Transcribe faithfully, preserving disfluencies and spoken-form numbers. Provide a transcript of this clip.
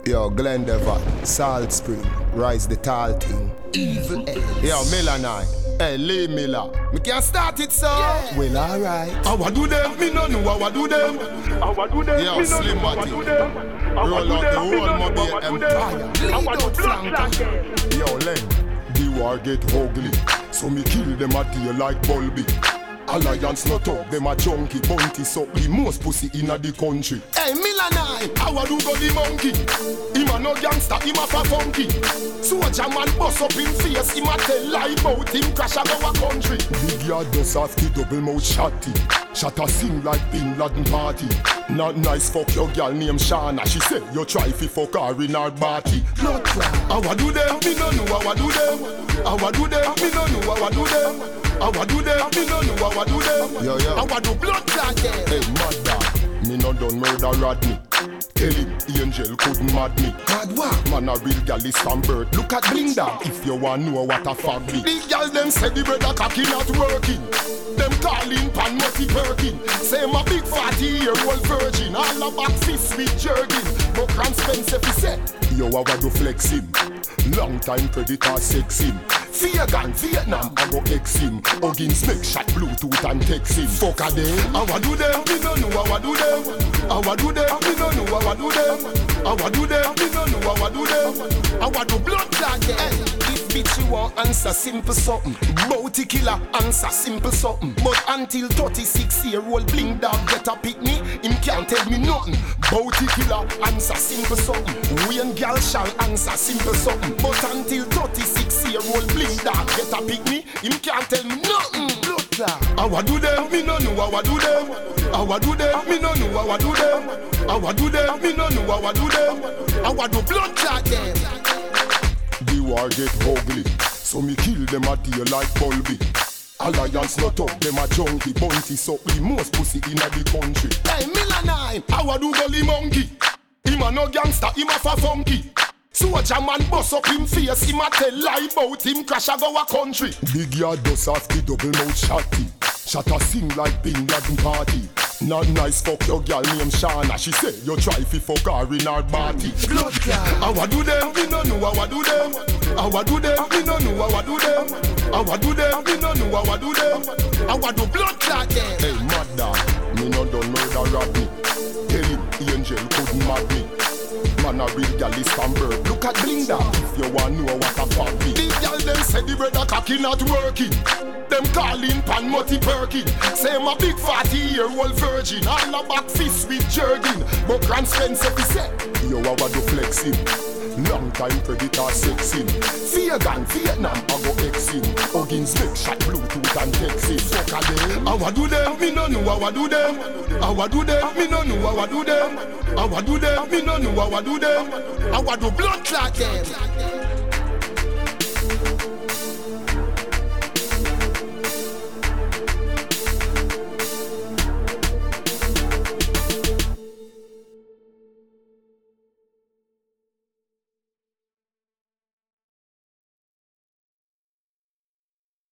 Yo, Glendever, Salt Spring, Rise the Tall Thing, Evil Ends. Yo, Melanine, hey, Lee Miller. Me can't start it, so. Yeah. Well, alright. I wa do them, me no know I wa do them. I wa do them, Yo, me no Slim know I wa Matty. do them. Roll out the whole Mobile Empire. I wa do blood clot them. Yo, Len, the war get ugly, so me kill them a day like Bulby. Alliance not up, them a junkie, bounty suck the most pussy inna the country. Hey, Milanai, how a do go the monkey? Him a no gangster, him a fa funky. Soldier man bust up him face, him a tell lie about him crash out our country. Big yard does have the double mouth shotty. Shot a sing like Bin Laden party. Not nice fuck your girl named Shana. She said you try fi fuck her in her body. Blood clot. How a do them? Me no know how a do them. How a do them? Me no know how a do them. How I do them, me no know how I do them. Yo, yo. How I do blood clot them. Hey, mad dog, me no done murder Rodney. Tell him, Angel couldn't mad me. Mad what? Man a real gal is from birth. Look at Blinda, if you want know what a fag be. The gal them say the brother cocky not working. Them calling pan multi perking. Say my big forty year old virgin. All about fist with jerking. But Grand Spencer fi say, yo how I do flex him. Long time predator sex him. Fear gun, Vietnam, I go X him. Huggins make shot Bluetooth and text him. Fuck a them, how I do them, me no know how I do them. How I do them, me no know how I do them. How I do them, me no know how I do them. How I do blood clot them. Hey, this bitch you want answer simple something. Bounty killer answer simple something. But until thirty-six year old bling dog get a pick me, him can't tell me nothing. Bounty killer answer simple something. Wayne girl shall answer simple something. But until thirty-six year old bling dog get a pick me, him can't tell me nothing. Blood clot. How I do them, me no know how I do them. How I do them, me no know how I do them. How I do them, me no know how I do them. How I do blood clot them. The war get ugly, so me kill them a day like Bulby. Alliance not up, them a junkie, bounty suck the most pussy inna the country. Hey, Milanine, how I do gully monkey? Him a no gangster, him a fa funky. Soldier man bust up him face, him a tell lie about him crash a go a country. Big yard does have the double mouth shotty. Shot a sing like Bin Laden party. Not nice fuck your girl named Shana. She say you try fi fuck her in her body. Blood clot. How I do them? Me no know how I do them. How I do them? Me no know how I do them. How I do them? Me no know how I do them. How I do blood clot them. Hey, mad dog, me no done murder Rodney. Tell him, Angel couldn't mad me. Man a real gal is from birth. Look at Blinda, if you want know what a fuck be. The gal them say the brother cocky not working. Them calling pan multi perking. Say my big forty year old virgin. All about fist with jerking. But Grand Spencer fi say, yo how I do flex him. Long time predator sex him. Fear gun, Vietnam, I go X him. Huggins make shot Bluetooth and text him. Fuck a them. How I do them, me no know how I do them. How I do them, me no know how I do them. How I do them, me no know how I do them. How I do blood clot them.